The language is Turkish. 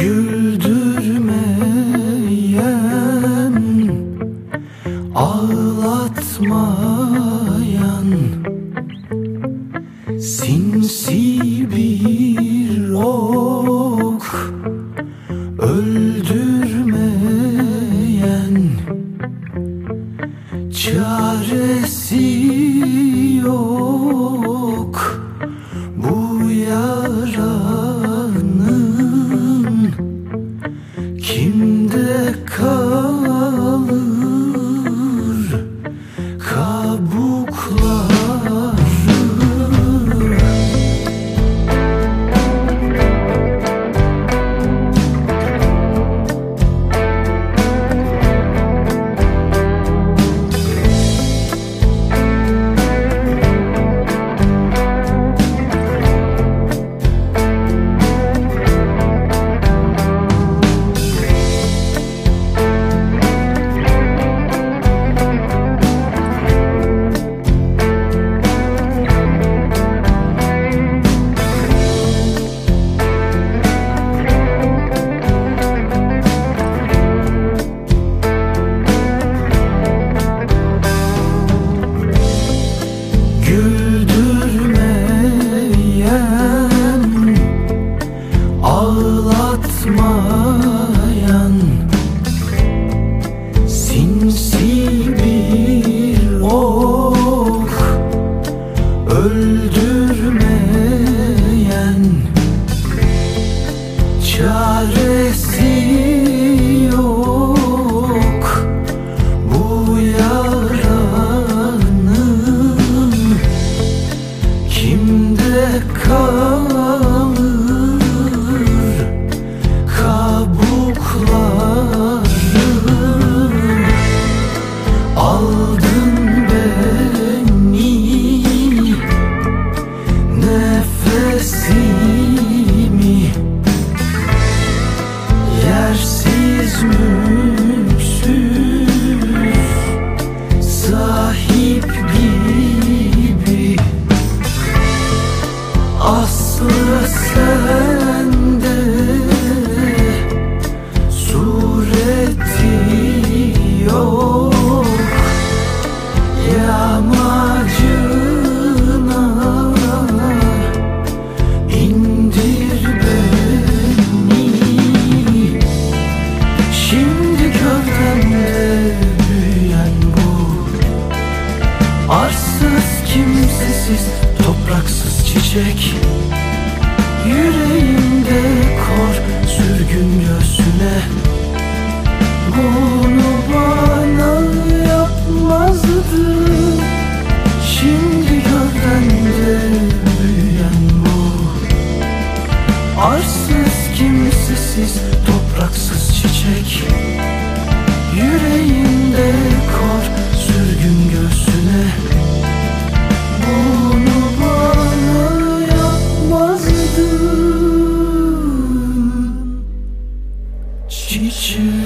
Güldürmeyen, ağlatmayan, sinsi bir ok, öldürmeyen, çaresi yok bu yaranın. Kimde kalır kabukları? Güldürmeyen, ağlatmayan, sinsi bir ok, öldürmeyen, çaresi yok bu yaranın. Kimde kalır kabukları? Aldın beni, nefesimi, yersiz mülksüz sahip gibi. Aslı sende, sureti yok. Yamacına indir beni. Şimdi gövdemde büyüyen bu arsız, kimsesiz, topraksız çiçek. Yüreğimde kor, sürgün göğsüne. Bunu bana yapmazdı. Şimdi gövdemde büyüyen bu arsız, kimsesiz, topraksız çiçek. Yüreğimde kor, sürgün göğsüne. Bunu bana yapmazdın çiçek.